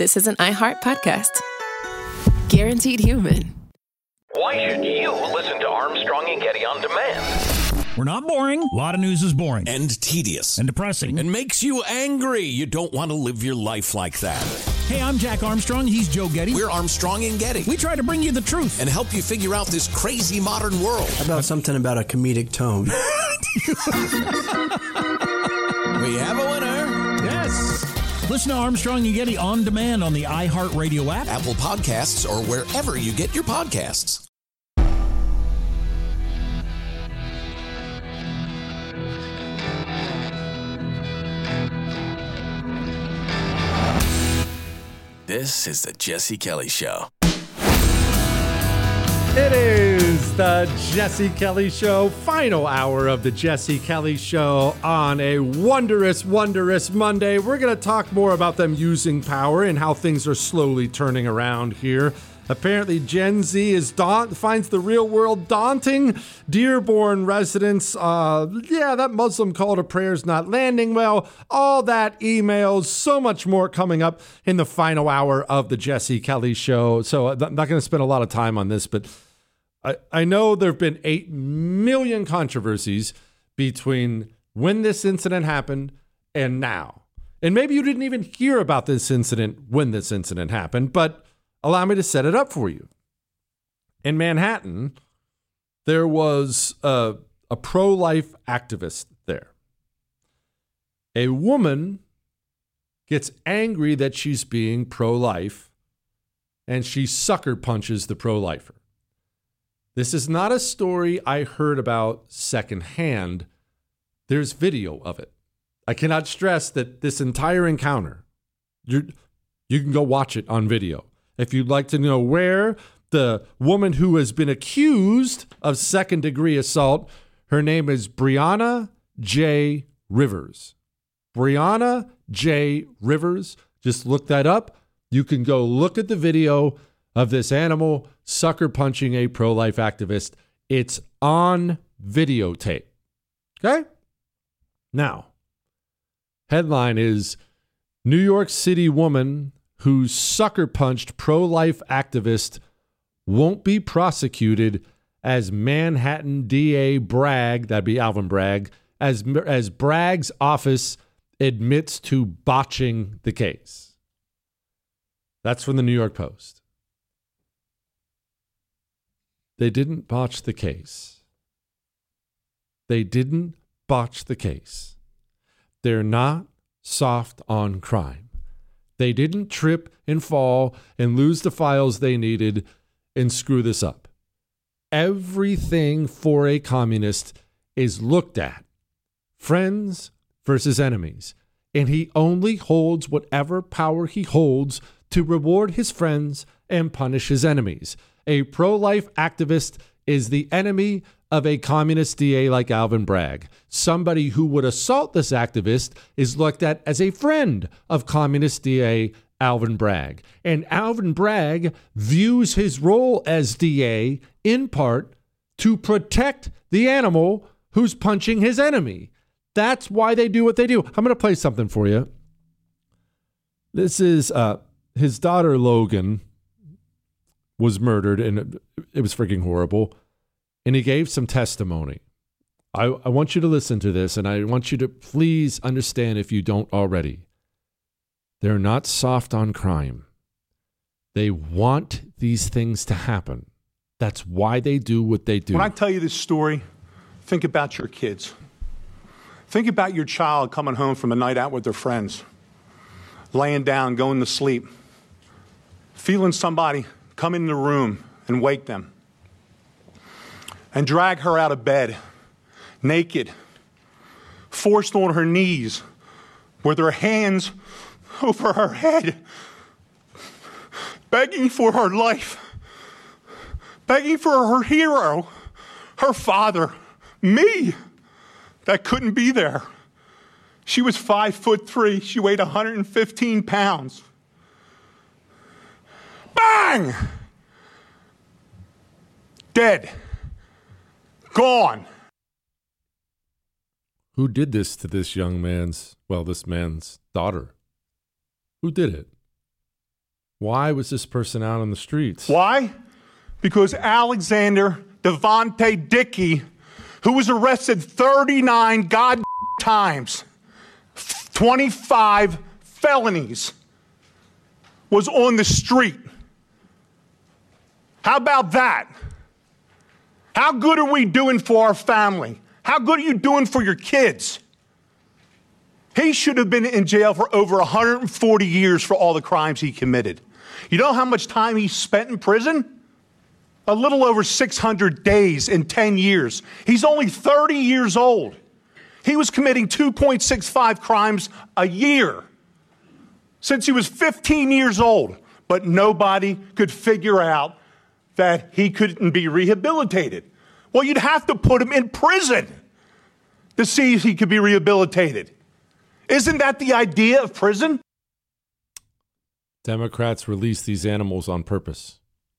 this is an iHeart podcast. Guaranteed human. Why should you listen to Armstrong and Getty on demand? We're not boring. A lot of news is boring. And tedious. And depressing. And makes you angry. You don't want to live your life like that. Hey, I'm Jack Armstrong. He's Joe Getty. We're Armstrong and Getty. We try to bring you the truth. And help you figure out this crazy modern world. How about something about a comedic tone? We have a winner. Yes. Listen to Armstrong and Getty on demand on the iHeartRadio app, Apple Podcasts, or wherever you get your podcasts. This is the Jesse Kelly Show. It is the Jesse Kelly Show, final hour of the Jesse Kelly Show on a wondrous, wondrous Monday. We're going to talk more about them using power and how things are slowly turning around here. Apparently, Gen Z finds the real world daunting. Dearborn residents, that Muslim call to prayer is not landing well. All that, emails, so much more coming up in the final hour of the Jesse Kelly Show. So I'm not going to spend a lot of time on this, but I know there have been 8 million controversies between when this incident happened and now. And maybe you didn't even hear about this incident when this incident happened, but allow me to set it up for you. In Manhattan, there was a pro-life activist there. A woman gets angry that she's being pro-life, and she sucker punches the pro-lifer. This is not a story I heard about secondhand. There's video of it. I cannot stress that this entire encounter, you can go watch it on video. If you'd like to know where the woman who has been accused of second-degree assault, her name is Brianna J. Rivers. Brianna J. Rivers. Just look that up. You can go look at the video of this animal sucker punching a pro-life activist. It's on videotape. Okay? Now, headline is New York City woman who sucker punched pro-life activist won't be prosecuted as Manhattan DA Bragg, that'd be Alvin Bragg, as Bragg's office admits to botching the case. That's from the New York Post. They didn't botch the case. They didn't botch the case. They're not soft on crime. They didn't trip and fall and lose the files they needed and screw this up. Everything for a communist is looked at. Friends versus enemies. And he only holds whatever power he holds to reward his friends and punish his enemies. A pro-life activist is the enemy of a communist DA like Alvin Bragg. Somebody who would assault this activist is looked at as a friend of communist DA Alvin Bragg. And Alvin Bragg views his role as DA in part to protect the animal who's punching his enemy. That's why they do what they do. I'm going to play something for you. This is his daughter, Logan, was murdered, and it was freaking horrible. And he gave some testimony. I want you to listen to this, and I want you to please understand if you don't already. They're not soft on crime. They want these things to happen. That's why they do what they do. When I tell you this story, think about your kids. Think about your child coming home from a night out with their friends, laying down, going to sleep, feeling somebody come in the room and wake them and drag her out of bed, naked, forced on her knees, with her hands over her head, begging for her life, begging for her hero, her father, me, that couldn't be there. She was 5'3". She weighed 115 pounds. Bang! Dead. Gone. Who did this to this young man's, this man's daughter? Who did it? Why was this person out on the streets? Why? Because Alexander Devontae Dickey, who was arrested 39 times, 25 felonies, was on the street. How about that? How good are we doing for our family? How good are you doing for your kids? He should have been in jail for over 140 years for all the crimes he committed. You know how much time he spent in prison? A little over 600 days in 10 years. He's only 30 years old. He was committing 2.65 crimes a year since he was 15 years old, but nobody could figure out that he couldn't be rehabilitated. Well, you'd have to put him in prison to see if he could be rehabilitated. Isn't that the idea of prison? Democrats release these animals on purpose.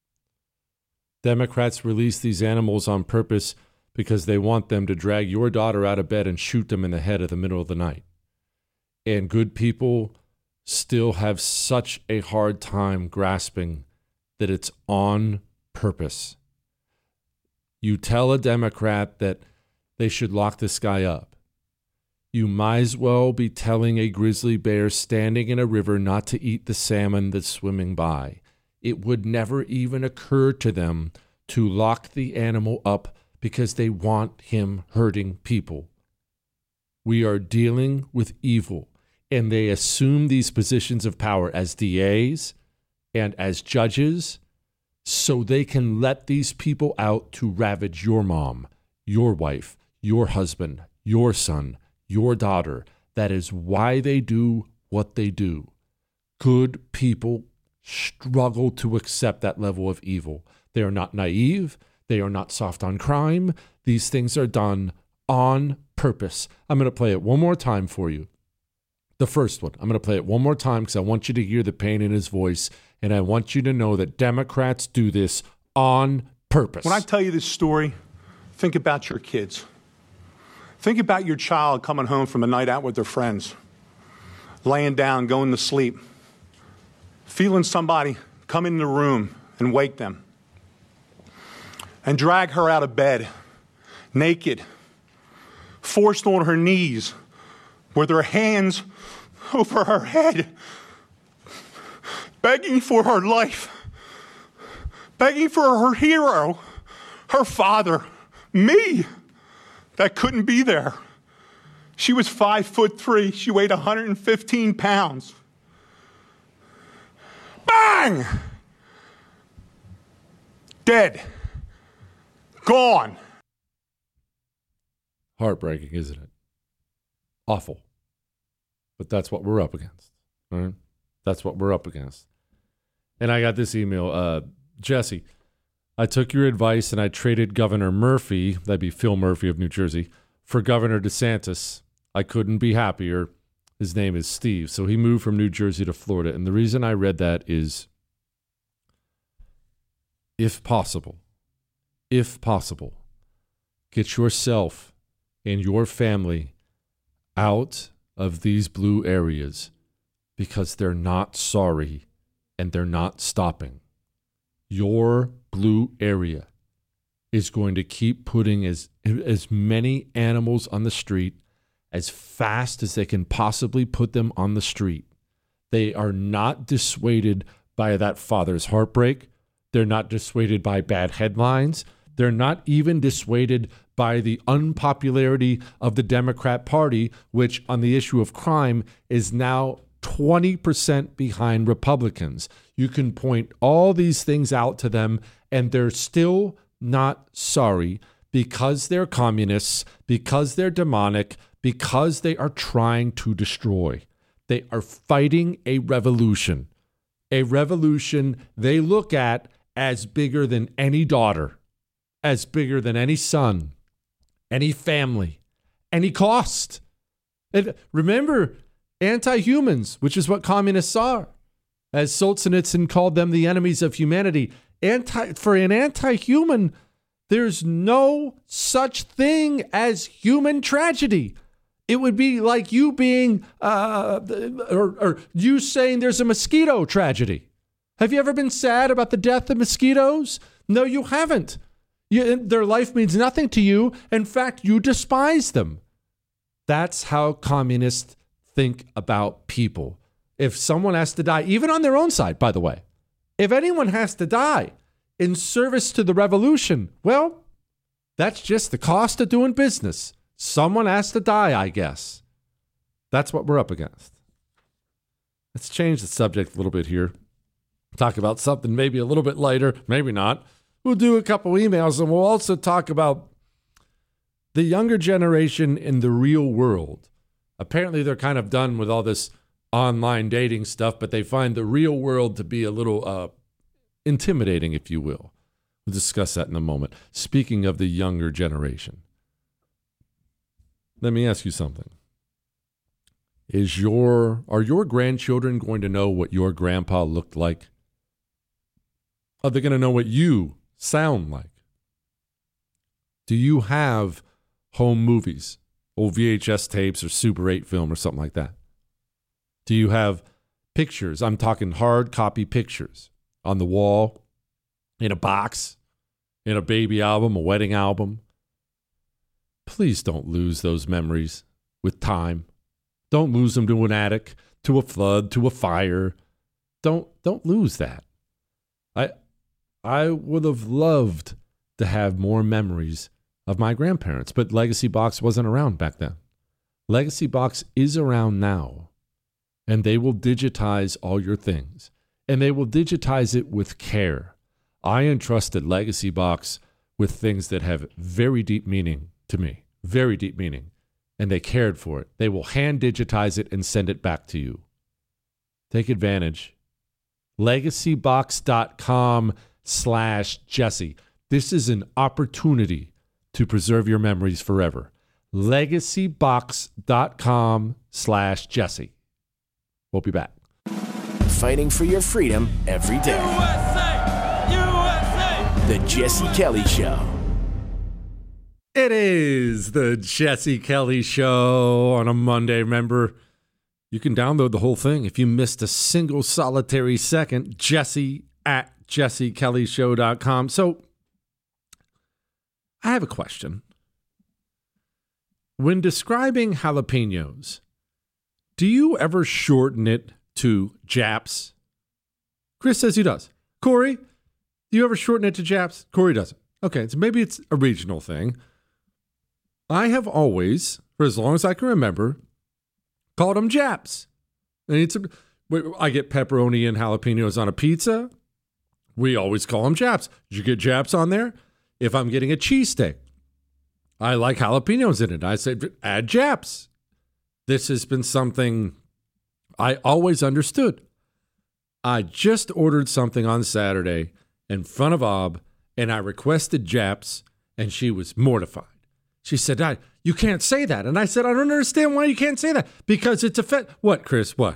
Democrats release these animals on purpose because they want them to drag your daughter out of bed and shoot them in the head in the middle of the night. And good people still have such a hard time grasping that it's on purpose. You tell a Democrat that they should lock this guy up. You might as well be telling a grizzly bear standing in a river not to eat the salmon that's swimming by. It would never even occur to them to lock the animal up because they want him hurting people. We are dealing with evil, and they assume these positions of power as DAs and as judges so they can let these people out to ravage your mom, your wife, your husband, your son, your daughter. That is why they do what they do. Good people struggle to accept that level of evil. They are not naive. They are not soft on crime. These things are done on purpose. I'm going to play it one more time for you. The first one. I'm going to play it one more time because I want you to hear the pain in his voice, and I want you to know that Democrats do this on purpose. When I tell you this story, think about your kids. Think about your child coming home from a night out with their friends, laying down, going to sleep, feeling somebody come in the room and wake them and drag her out of bed, naked, forced on her knees with her hands over her head, begging for her life, begging for her hero, her father, me, that couldn't be there. She was 5'3". She weighed 115 pounds. Bang! Dead. Gone. Heartbreaking, isn't it? Awful. But that's what we're up against. All right? That's what we're up against. And I got this email. Jesse, I took your advice and I traded Governor Murphy, that'd be Phil Murphy of New Jersey, for Governor DeSantis. I couldn't be happier. His name is Steve. So he moved from New Jersey to Florida. And the reason I read that is, if possible, get yourself and your family out of these blue areas because they're not sorry and they're not stopping. Your blue area is going to keep putting as many animals on the street as fast as they can possibly put them on the street. They are not dissuaded by that father's heartbreak. They're not dissuaded by bad headlines. They're not even dissuaded by the unpopularity of the Democrat Party, which on the issue of crime is now 20% behind Republicans. You can point all these things out to them, and they're still not sorry because they're communists, because they're demonic, because they are trying to destroy. They are fighting a revolution they look at as bigger than any daughter, as bigger than any son, any family, any cost. And remember, anti-humans, which is what communists are, as Solzhenitsyn called them, the enemies of humanity. For an anti-human, there's no such thing as human tragedy. It would be like you being, or you saying there's a mosquito tragedy. Have you ever been sad about the death of mosquitoes? No, you haven't. Their life means nothing to you. In fact, you despise them. That's how communists think about people. If someone has to die, even on their own side, by the way, if anyone has to die in service to the revolution, well, that's just the cost of doing business. Someone has to die, I guess. That's what we're up against. Let's change the subject a little bit here. Talk about something maybe a little bit lighter, maybe not. We'll do a couple emails, and we'll also talk about the younger generation in the real world. Apparently, they're kind of done with all this online dating stuff, but they find the real world to be a little intimidating, if you will. We'll discuss that in a moment. Speaking of the younger generation, let me ask you something. Are your grandchildren going to know what your grandpa looked like? Are they going to know what you sound like? Do you have home movies, old VHS tapes or Super 8 film or something like that? Do you have pictures? I'm talking hard copy pictures on the wall, in a box, in a baby album, a wedding album. Please don't lose those memories with time. Don't lose them to an attic, to a flood, to a fire. Don't lose that. I would have loved to have more memories of my grandparents, but Legacy Box wasn't around back then. Legacy Box is around now, and they will digitize all your things, and they will digitize it with care. I entrusted Legacy Box with things that have very deep meaning to me, very deep meaning, and they cared for it. They will hand digitize it and send it back to you. Take advantage. LegacyBox.com/Jesse. This is an opportunity to preserve your memories forever. LegacyBox.com/Jesse. We'll be back. Fighting for your freedom every day. USA! USA! The Jesse Kelly Show. It is the Jesse Kelly Show on a Monday. Remember, you can download the whole thing if you missed a single solitary second. Jesse at jessekellyshow.com. So, I have a question. When describing jalapenos, do you ever shorten it to Japs? Chris says he does. Corey, do you ever shorten it to Japs? Corey doesn't. Okay, so maybe it's a regional thing. I have always, for as long as I can remember, called them Japs. And I get pepperoni and jalapenos on a pizza. We always call them Japs. Did you get Japs on there? If I'm getting a cheesesteak, I like jalapenos in it. I say, add Japs. This has been something I always understood. I just ordered something on Saturday in front of Ob, and I requested Japs, and she was mortified. She said, you can't say that. And I said, I don't understand why you can't say that. Because it's What, Chris? What?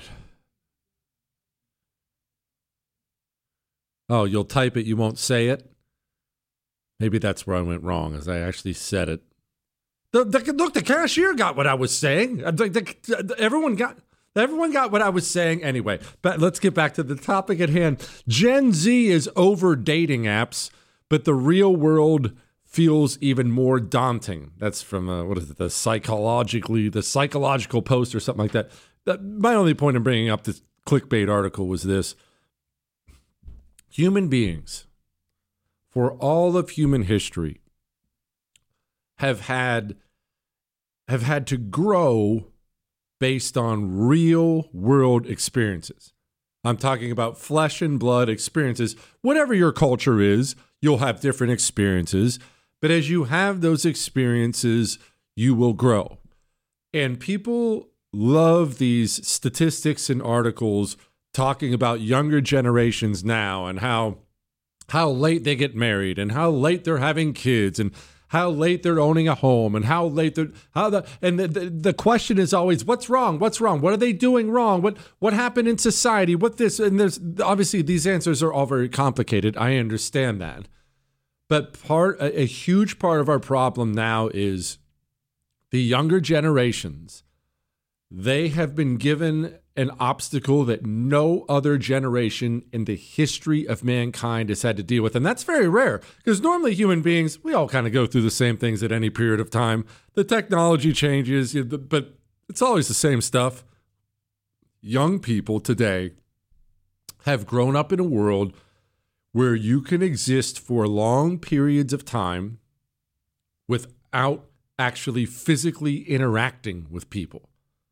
Oh, you'll type it, you won't say it? Maybe that's where I went wrong, as I actually said it. Look, the cashier got what I was saying. Everyone got what I was saying anyway. But let's get back to the topic at hand. Gen Z is over dating apps, but the real world feels even more daunting. That's from the Psychological Post or something like that. My only point in bringing up this clickbait article was this: human beings, for all of human history, have had to grow based on real world experiences. I'm talking about flesh and blood experiences. Whatever your culture is, you'll have different experiences. But as you have those experiences, you will grow. And people love these statistics and articles talking about younger generations now and how late they get married and how late they're having kids and how late they're owning a home and how late the question is always, what's wrong? What's wrong? What are they doing wrong? What happened in society? What this? And there's obviously these answers are all very complicated. I understand that. But a huge part of our problem now is the younger generations They have been given an obstacle that no other generation in the history of mankind has had to deal with. And that's very rare because normally human beings, we all kind of go through the same things at any period of time. The technology changes, but it's always the same stuff. Young people today have grown up in a world where you can exist for long periods of time without actually physically interacting with people.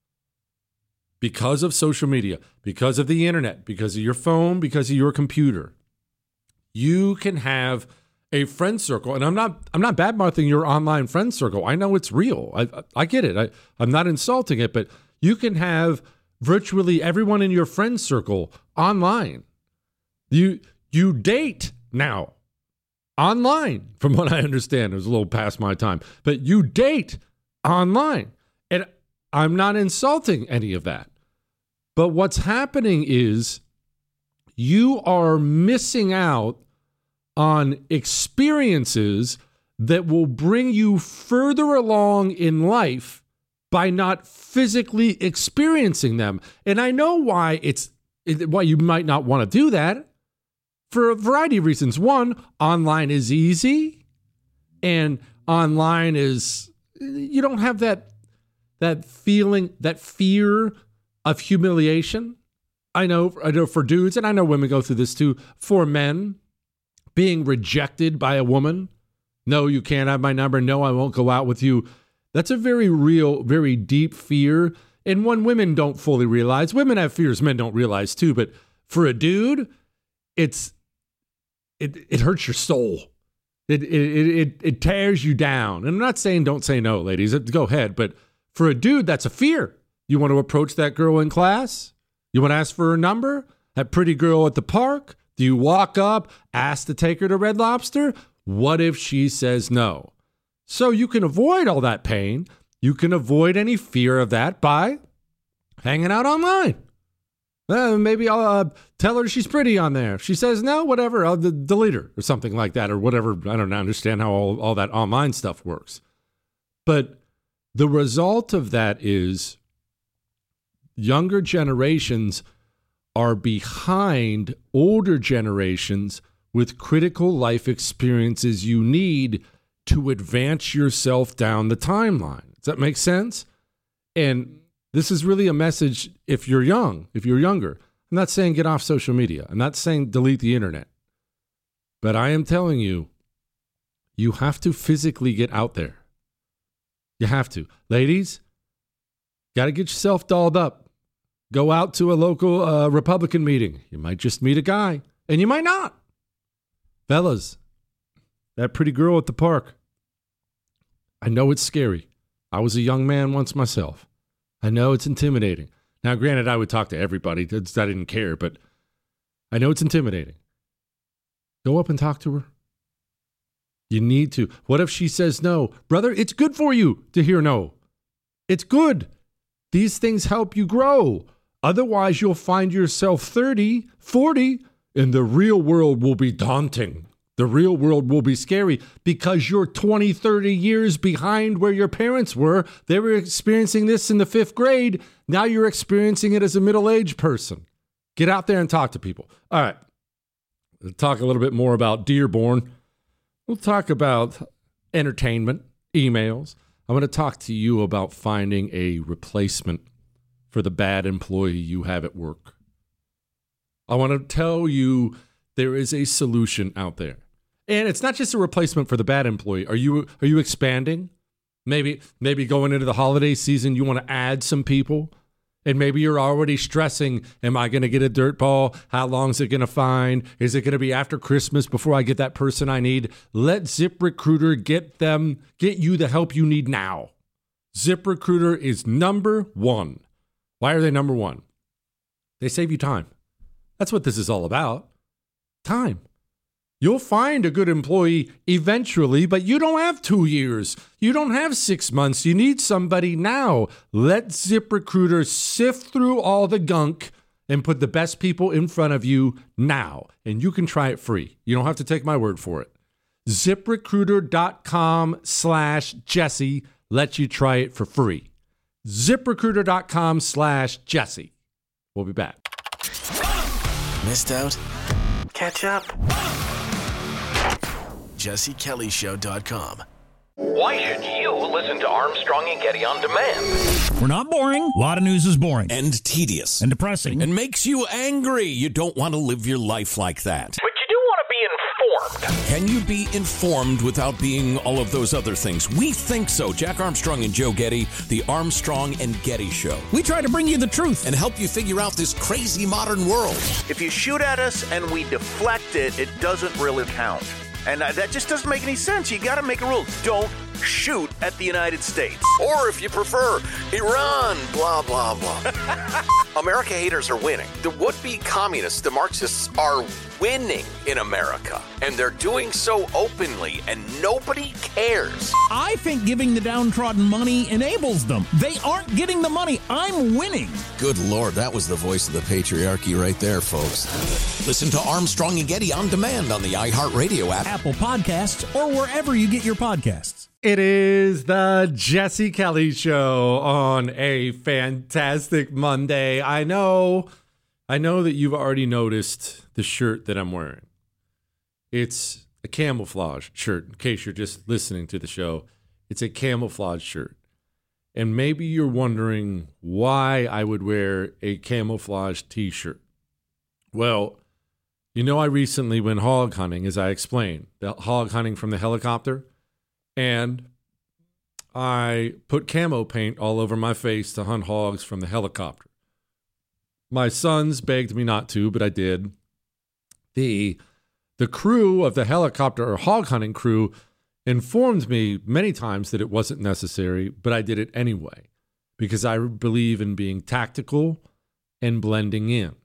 Because of social media, because of the internet, because of your phone, because of your computer, you can have a friend circle. And I'm not bad-mouthing your online friend circle. I know it's real. I get it. I'm not insulting it, but you can have virtually everyone in your friend circle online. You date now online, from what I understand. It was a little past my time, but you date online. And I'm not insulting any of that. But what's happening is you are missing out on experiences that will bring you further along in life by not physically experiencing them. And I know why why you might not want to do that for a variety of reasons. One, online is easy, and online is, you don't have that feeling, that fear of humiliation. I know for dudes, and I know women go through this too, for men, being rejected by a woman. No, you can't have my number. No, I won't go out with you. That's a very real, very deep fear, and one women don't fully realize. Women have fears men don't realize too, but for a dude, it hurts your soul. It tears you down. And I'm not saying don't say no, ladies. Go ahead, but for a dude, that's a fear. You want to approach that girl in class? You want to ask for her number? That pretty girl at the park? Do you walk up, ask to take her to Red Lobster? What if she says no? So you can avoid all that pain. You can avoid any fear of that by hanging out online. Maybe I'll tell her she's pretty on there. If she says no, whatever, I'll delete her or something like that or whatever. I don't understand how all that online stuff works. But the result of that is younger generations are behind older generations with critical life experiences you need to advance yourself down the timeline. Does that make sense? And this is really a message if you're young, if you're younger. I'm not saying get off social media. I'm not saying delete the internet. But I am telling you, you have to physically get out there. You have to. Ladies, got to get yourself dolled up. Go out to a local Republican meeting. You might just meet a guy, and you might not. Fellas, that pretty girl at the park. I know it's scary. I was a young man once myself. I know it's intimidating. Now, granted, I would talk to everybody. I didn't care, but I know it's intimidating. Go up and talk to her. You need to. What if she says no? Brother, it's good for you to hear no. It's good. These things help you grow. Otherwise, you'll find yourself 30, 40, and the real world will be daunting. The real world will be scary because you're 20, 30 years behind where your parents were. They were experiencing this in the 5th grade. Now you're experiencing it as a middle-aged person. Get out there and talk to people. All right. We'll talk a little bit more about Dearborn. We'll talk about entertainment, emails. I'm going to talk to you about finding a replacement for the bad employee you have at work. I want to tell you there is a solution out there. And it's not just a replacement for the bad employee. Are you expanding? Maybe going into the holiday season, you want to add some people. And maybe you're already stressing, am I going to get a dirt ball? How long is it going to find? Is it going to be after Christmas before I get that person I need? Let ZipRecruiter get you the help you need now. ZipRecruiter is number one. Why are they number one? They save you time. That's what this is all about. Time. You'll find a good employee eventually, but you don't have 2 years. You don't have 6 months. You need somebody now. Let ZipRecruiter sift through all the gunk and put the best people in front of you now. And you can try it free. You don't have to take my word for it. ZipRecruiter.com/Jesse lets you try it for free. ZipRecruiter.com/Jesse. We'll be back. Missed out? Catch up. JesseKellyShow.com. Why should you listen to Armstrong and Getty on demand? We're not boring. A lot of news is boring And tedious. and depressing. And makes you angry. You don't want to live your life like that. But you do want to be informed. Can you be informed without being all of those other things? We think so. Jack Armstrong and Joe Getty, the Armstrong and Getty Show. We try to bring you the truth. And help you figure out this crazy modern world. If you shoot at us and we deflect it, it doesn't really count. And that just doesn't make any sense. You got to make a rule. Don't shoot at the United States. Or if you prefer, Iran, blah, blah, blah. America haters are winning. The would-be communists, the Marxists, are winning in America. And they're doing so openly, and nobody cares. I think giving the downtrodden money enables them. They aren't getting the money. I'm winning. Good Lord, that was the voice of the patriarchy right there, folks. Listen to Armstrong and Getty on demand on the iHeartRadio app, Apple Podcasts, or wherever you get your podcasts. It is the Jesse Kelly Show on a fantastic Monday. I know that you've already noticed the shirt that I'm wearing. It's a camouflage shirt, in case you're just listening to the show. It's a camouflage shirt. And maybe you're wondering why I would wear a camouflage t-shirt. Well, I recently went hog hunting, as I explained, the hog hunting from the helicopter. And I put camo paint all over my face to hunt hogs from the helicopter. My sons begged me not to, but I did. The crew of the helicopter, or hog hunting crew, informed me many times that it wasn't necessary, but I did it anyway because I believe in being tactical and blending in.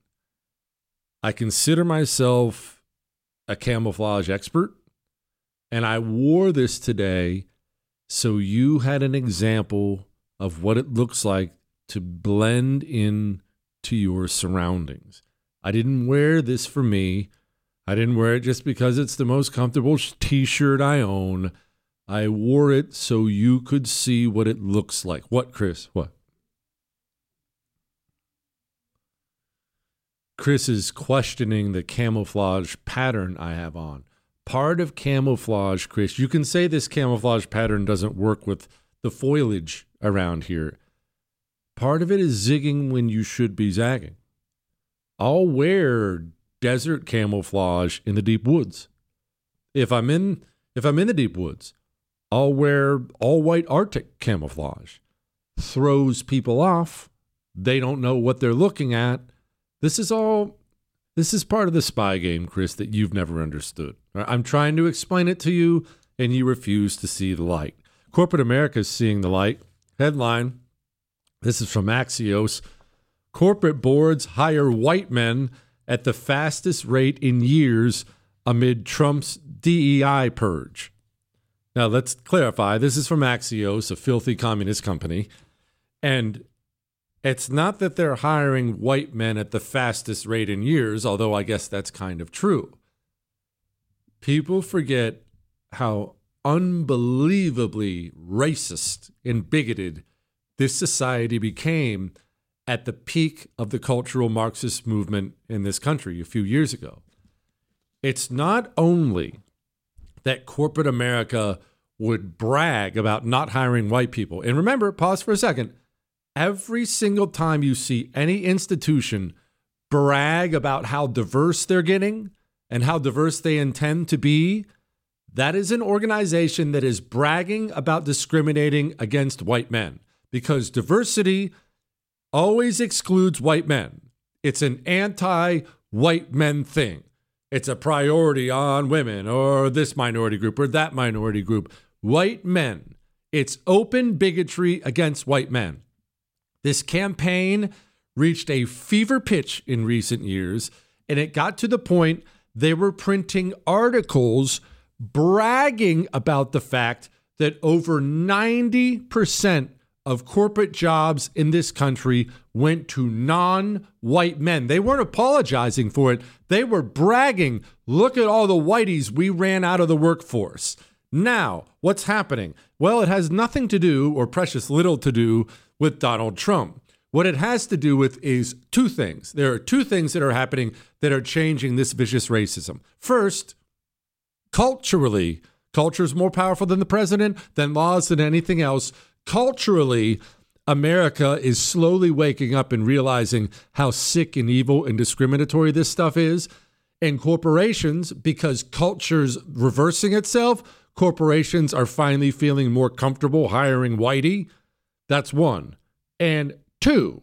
I consider myself a camouflage expert. And I wore this today so you had an example of what it looks like to blend in to your surroundings. I didn't wear this for me. I didn't wear it just because it's the most comfortable t-shirt I own. I wore it so you could see what it looks like. What, Chris? What? Chris is questioning the camouflage pattern I have on. Part of camouflage, Chris, you can say this camouflage pattern doesn't work with the foliage around here. Part of it is zigging when you should be zagging. I'll wear desert camouflage in the deep woods. If I'm in the deep woods, I'll wear all white Arctic camouflage. Throws people off. They don't know what they're looking at. This is part of the spy game, Chris, that you've never understood. I'm trying to explain it to you, and you refuse to see the light. Corporate America is seeing the light. Headline, this is from Axios. Corporate boards hire white men at the fastest rate in years amid Trump's DEI purge. Now, let's clarify. This is from Axios, a filthy communist company. And it's not that they're hiring white men at the fastest rate in years, although I guess that's kind of true. People forget how unbelievably racist and bigoted this society became at the peak of the cultural Marxist movement in this country a few years ago. It's not only that corporate America would brag about not hiring white people. And remember, pause for a second. Every single time you see any institution brag about how diverse they're getting and how diverse they intend to be, that is an organization that is bragging about discriminating against white men, because diversity always excludes white men. It's an anti-white men thing. It's a priority on women or this minority group or that minority group. White men. It's open bigotry against white men. This campaign reached a fever pitch in recent years, and it got to the point they were printing articles bragging about the fact that over 90% of corporate jobs in this country went to non-white men. They weren't apologizing for it. They were bragging, look at all the whiteys we ran out of the workforce. Now, what's happening? Well, it has nothing to do, or precious little to do, with Donald Trump. What it has to do with is two things. There are two things that are happening that are changing this vicious racism. First, culturally, culture is more powerful than the president, than laws, than anything else. Culturally, America is slowly waking up and realizing how sick and evil and discriminatory this stuff is. And corporations, because culture's reversing itself, corporations are finally feeling more comfortable hiring whitey. That's one. And two,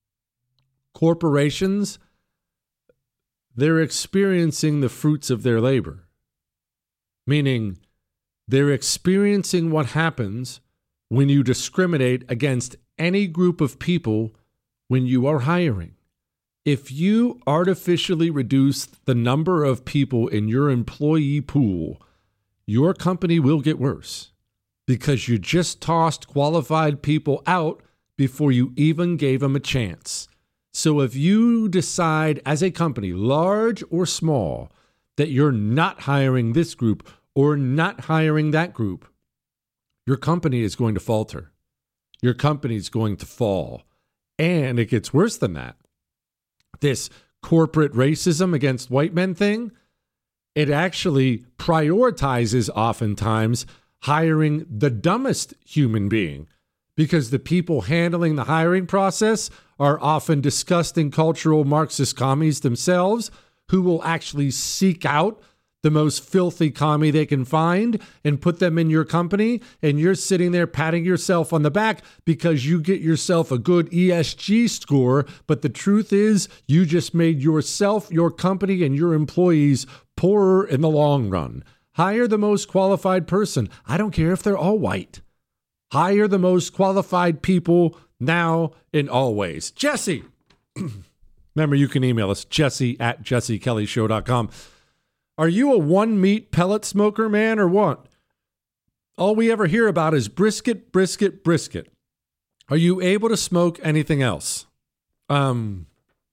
corporations, they're experiencing the fruits of their labor. Meaning, they're experiencing what happens when you discriminate against any group of people when you are hiring. If you artificially reduce the number of people in your employee pool, your company will get worse because you just tossed qualified people out before you even gave them a chance. So if you decide as a company, large or small, that you're not hiring this group or not hiring that group, your company is going to falter. Your company is going to fall. And it gets worse than that. This corporate racism against white men thing, it actually prioritizes oftentimes hiring the dumbest human being, because the people handling the hiring process are often disgusting cultural Marxist commies themselves, who will actually seek out the most filthy commie they can find and put them in your company. And you're sitting there patting yourself on the back because you get yourself a good ESG score. But the truth is, you just made yourself, your company, and your employees poorer in the long run. Hire the most qualified person. I don't care if they're all white. Hire the most qualified people now and always. Jesse. Remember, you can email us, jesse@jessekellyshow.com. Are you a one-meat pellet smoker, man, or what? All we ever hear about is brisket, brisket, brisket. Are you able to smoke anything else? Not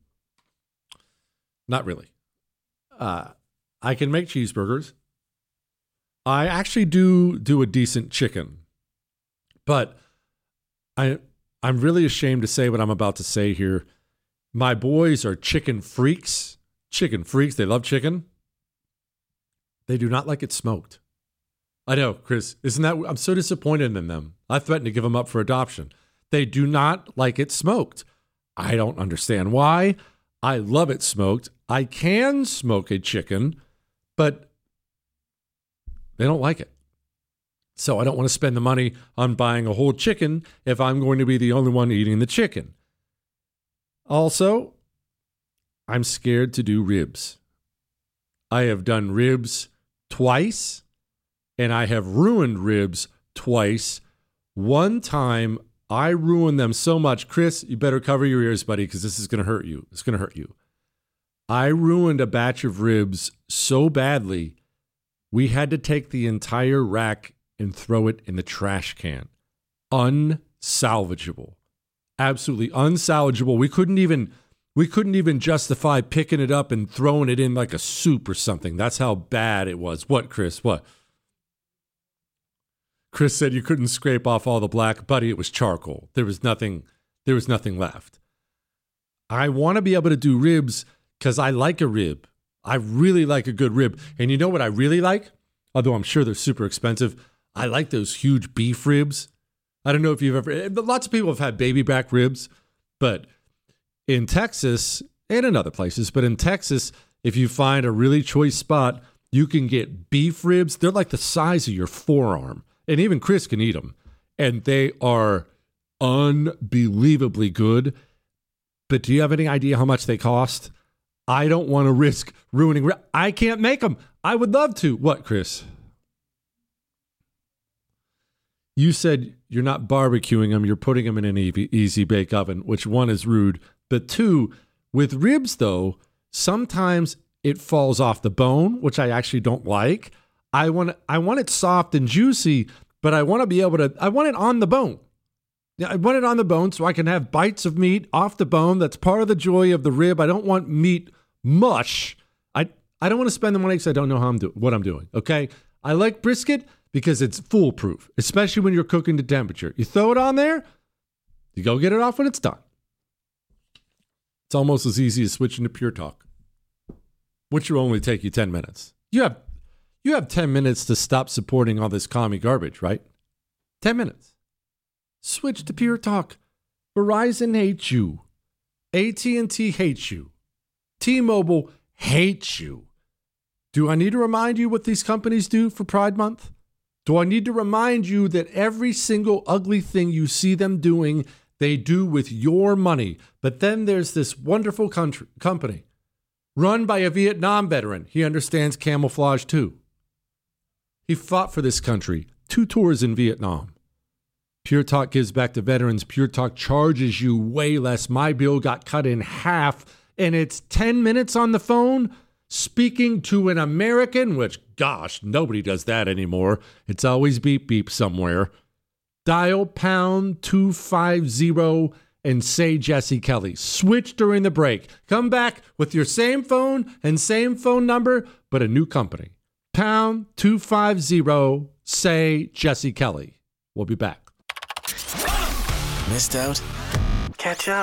really. I can make cheeseburgers. I actually do a decent chicken. But I'm really ashamed to say what I'm about to say here. My boys are chicken freaks. Chicken freaks. They love chicken. They do not like it smoked. I know, Chris. Isn't that? I'm so disappointed in them. I threatened to give them up for adoption. They do not like it smoked. I don't understand why. I love it smoked. I can smoke a chicken, but they don't like it. So I don't want to spend the money on buying a whole chicken if I'm going to be the only one eating the chicken. Also, I'm scared to do ribs. I have done ribs twice, and I have ruined ribs twice. One time, I ruined them so much. Chris, you better cover your ears, buddy, because this is going to hurt you. It's going to hurt you. I ruined a batch of ribs so badly, we had to take the entire rack and throw it in the trash can. Unsalvageable. Absolutely unsalvageable. We couldn't even justify picking it up and throwing it in like a soup or something. That's how bad it was. What, Chris? What? Chris said you couldn't scrape off all the black. Buddy, it was charcoal. There was nothing left. I want to be able to do ribs because I like a rib. I really like a good rib. And you know what I really like? Although I'm sure they're super expensive. I like those huge beef ribs. I don't know if you've ever, lots of people have had baby back ribs, but in Texas and in other places, but in Texas, if you find a really choice spot, you can get beef ribs. They're like the size of your forearm, and even Chris can eat them, and they are unbelievably good. But do you have any idea how much they cost? I don't want to risk ruining. I can't make them. I would love to. What, Chris? You said you're not barbecuing them. You're putting them in an easy bake oven, which one is rude. But two, with ribs, though, sometimes it falls off the bone, which I actually don't like. I want it soft and juicy, but I want to be able to, I want it on the bone. Yeah, I want it on the bone so I can have bites of meat off the bone. That's part of the joy of the rib. I don't want meat mush. I don't want to spend the money because I don't know what I'm doing, okay? I like brisket, because it's foolproof, especially when you're cooking to temperature. You throw it on there, you go get it off when it's done. It's almost as easy as switching to Pure Talk, which will only take you 10 minutes. You have 10 minutes to stop supporting all this commie garbage, right? 10 minutes. Switch to Pure Talk. Verizon hates you. AT&T hates you. T-Mobile hates you. Do I need to remind you what these companies do for Pride Month? Do I need to remind you that every single ugly thing you see them doing, they do with your money? But then there's this wonderful company run by a Vietnam veteran. He understands camouflage too. He fought for this country, 2 tours in Vietnam. Pure Talk gives back to veterans. Pure Talk charges you way less. My bill got cut in half, and it's 10 minutes on the phone speaking to an American, which, gosh, nobody does that anymore. It's always beep, beep somewhere. Dial pound 250 and say Jesse Kelly. Switch during the break. Come back with your same phone and same phone number, but a new company. Pound 250, say Jesse Kelly. We'll be back. Missed out? Catch up.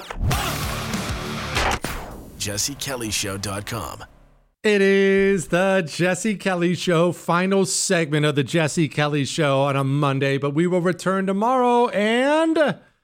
JesseKellyShow.com. It is the Jesse Kelly Show, final segment of the Jesse Kelly Show on a Monday, but we will return tomorrow, and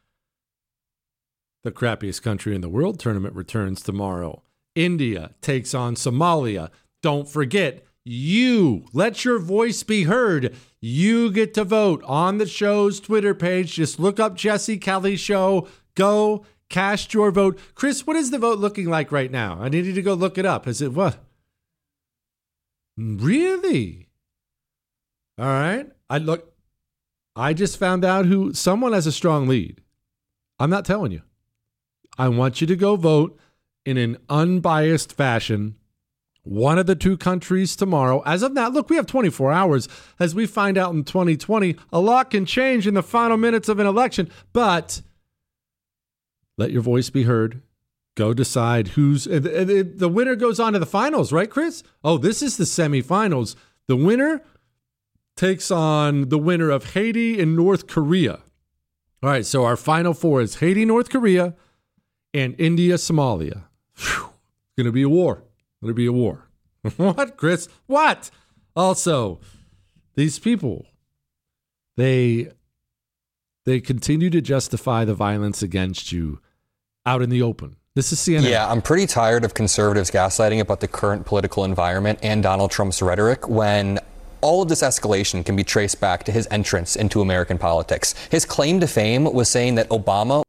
the crappiest country in the world tournament returns tomorrow. India takes on Somalia. Don't forget, you let your voice be heard. You get to vote on the show's Twitter page. Just look up Jesse Kelly Show. Go cast your vote. Chris, what is the vote looking like right now? I need you to go look it up. Is it what? Really? All right. I just found out who someone has a strong lead. I'm not telling you. I want you to go vote in an unbiased fashion. One of the 2 countries tomorrow. As of now, look, we have 24 hours. As we find out in 2020, a lot can change in the final minutes of an election. But let your voice be heard. Go decide who's... The winner goes on to the finals, right, Chris? Oh, this is the semifinals. The winner takes on the winner of Haiti and North Korea. All right, so our final 4 is Haiti, North Korea, and India, Somalia. Whew. It's going to be a war. There'll be a war. What, Chris? What? Also, these people, they continue to justify the violence against you out in the open. This is CNN. Yeah, I'm pretty tired of conservatives gaslighting about the current political environment and Donald Trump's rhetoric when all of this escalation can be traced back to his entrance into American politics. His claim to fame was saying that Obama...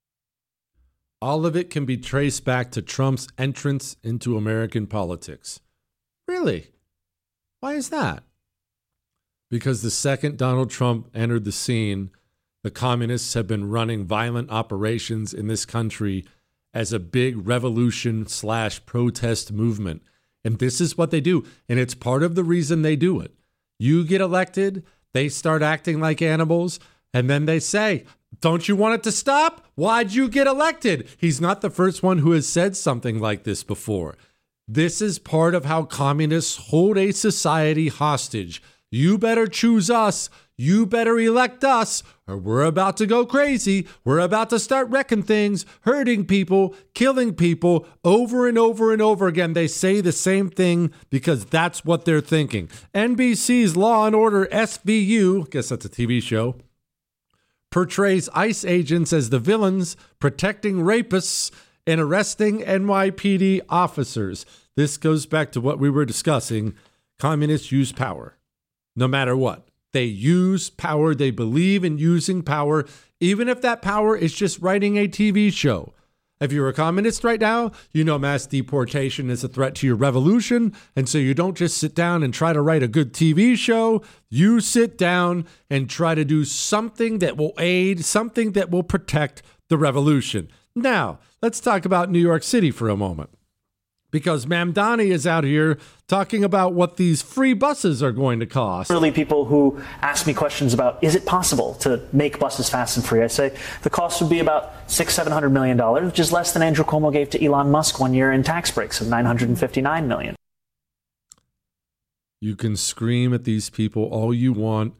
All of it can be traced back to Trump's entrance into American politics. Really? Why is that? Because the second Donald Trump entered the scene, the communists have been running violent operations in this country as a big revolution/protest movement. And this is what they do. And it's part of the reason they do it. You get elected, they start acting like animals, and then they say, don't you want it to stop? Why'd you get elected? He's not the first one who has said something like this before. This is part of how communists hold a society hostage. You better choose us. You better elect us, or we're about to go crazy. We're about to start wrecking things, hurting people, killing people over and over and over again. They say the same thing because that's what they're thinking. NBC's Law and Order SVU, I guess that's a TV show, portrays ICE agents as the villains protecting rapists and arresting NYPD officers. This goes back to what we were discussing. Communists use power, no matter what. They use power. They believe in using power, even if that power is just writing a TV show. If you're a communist right now, you know mass deportation is a threat to your revolution. And so you don't just sit down and try to write a good TV show. You sit down and try to do something that will aid, something that will protect the revolution. Now, let's talk about New York City for a moment. Because Mamdani is out here talking about what these free buses are going to cost. Really, people who ask me questions about, is it possible to make buses fast and free? I say the cost would be about $600-700 million, which is less than Andrew Cuomo gave to Elon Musk one year in tax breaks of $959 million. You can scream at these people all you want.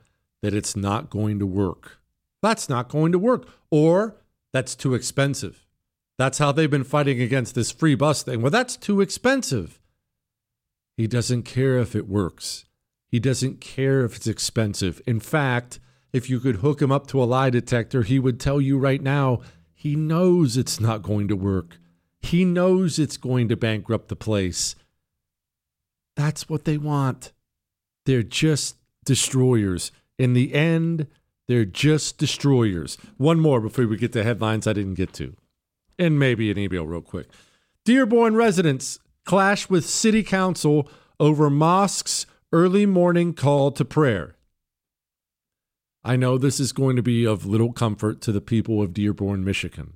that it's not going to work. That's not going to work. Or that's too expensive. That's how they've been fighting against this free bus thing. Well, that's too expensive. He doesn't care if it works. He doesn't care if it's expensive. In fact, if you could hook him up to a lie detector, he would tell you right now, he knows it's not going to work. He knows it's going to bankrupt the place. That's what they want. They're just destroyers. In the end, they're just destroyers. One more before we get to headlines I didn't get to. And maybe an email real quick. Dearborn residents clash with city council over mosque's early morning call to prayer. I know this is going to be of little comfort to the people of Dearborn, Michigan.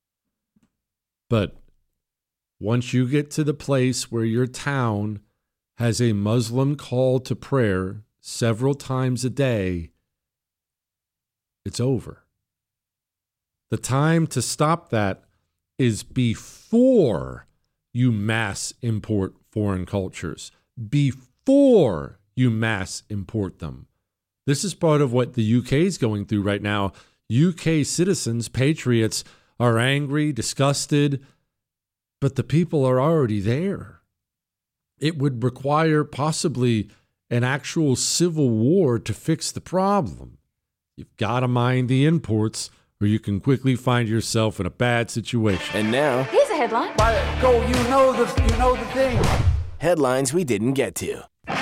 But once you get to the place where your town has a Muslim call to prayer several times a day, it's over. The time to stop that is before you mass import foreign cultures, before you mass import them. This is part of what the UK is going through right now. UK citizens, patriots, are angry, disgusted, but the people are already there. It would require possibly an actual civil war to fix the problem. You've got to mind the imports, or you can quickly find yourself in a bad situation. And now, here's a headline. Go, you know the thing. Headlines we didn't get to.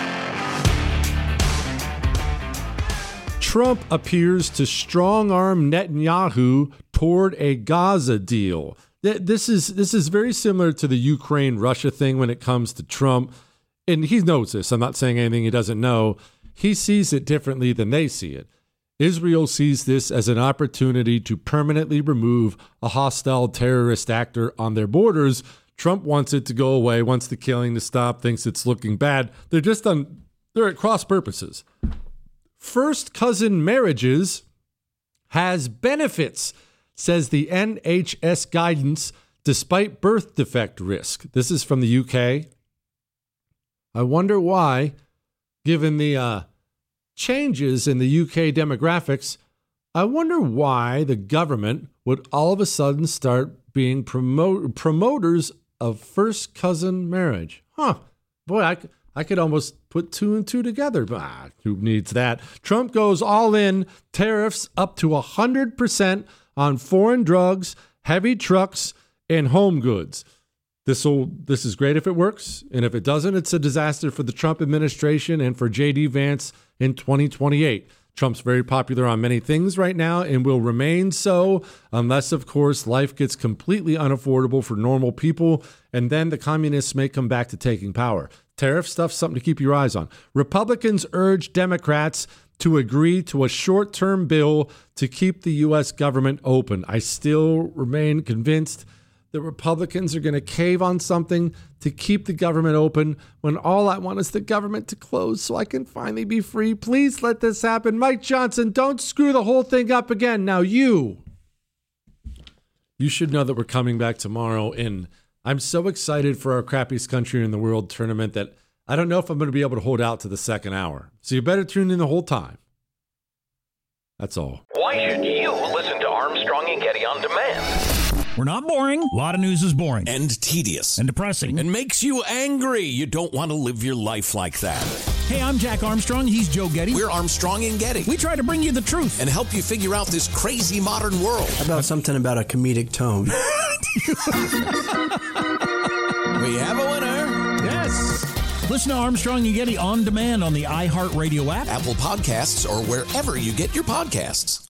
Trump appears to strong-arm Netanyahu toward a Gaza deal. This is very similar to the Ukraine-Russia thing when it comes to Trump. And he knows this. I'm not saying anything he doesn't know. He sees it differently than they see it. Israel sees this as an opportunity to permanently remove a hostile terrorist actor on their borders. Trump wants it to go away, wants the killing to stop, thinks it's looking bad. They're at cross purposes. First cousin marriages has benefits, says the NHS guidance, despite birth defect risk. This is from the UK. I wonder why, given the changes in the UK demographics, I wonder why the government would all of a sudden start being promoters of first cousin marriage. Boy, I could almost put two and two together, but who needs that? Trump goes all in, tariffs up to 100% on foreign drugs, heavy trucks, and home goods. This is great if it works, and if it doesn't, it's a disaster for the Trump administration and for J.D. Vance in 2028. Trump's very popular on many things right now and will remain so unless, of course, life gets completely unaffordable for normal people, and then the communists may come back to taking power. Tariff stuff's something to keep your eyes on. Republicans urge Democrats to agree to a short-term bill to keep the U.S. government open. I still remain convinced the Republicans are going to cave on something to keep the government open when all I want is the government to close so I can finally be free. Please let this happen. Mike Johnson, don't screw the whole thing up again. Now you should know that we're coming back tomorrow, and I'm so excited for our crappiest country in the world tournament that I don't know if I'm going to be able to hold out to the second hour. So you better tune in the whole time. That's all. Why should you listen to Armstrong and Getty on demand? We're not boring. A lot of news is boring. And tedious. And depressing. And makes you angry. You don't want to live your life like that. Hey, I'm Jack Armstrong. He's Joe Getty. We're Armstrong and Getty. We try to bring you the truth. And help you figure out this crazy modern world. How about something about a comedic tone? We have a winner. Yes. Listen to Armstrong and Getty on demand on the iHeartRadio app, Apple Podcasts, or wherever you get your podcasts.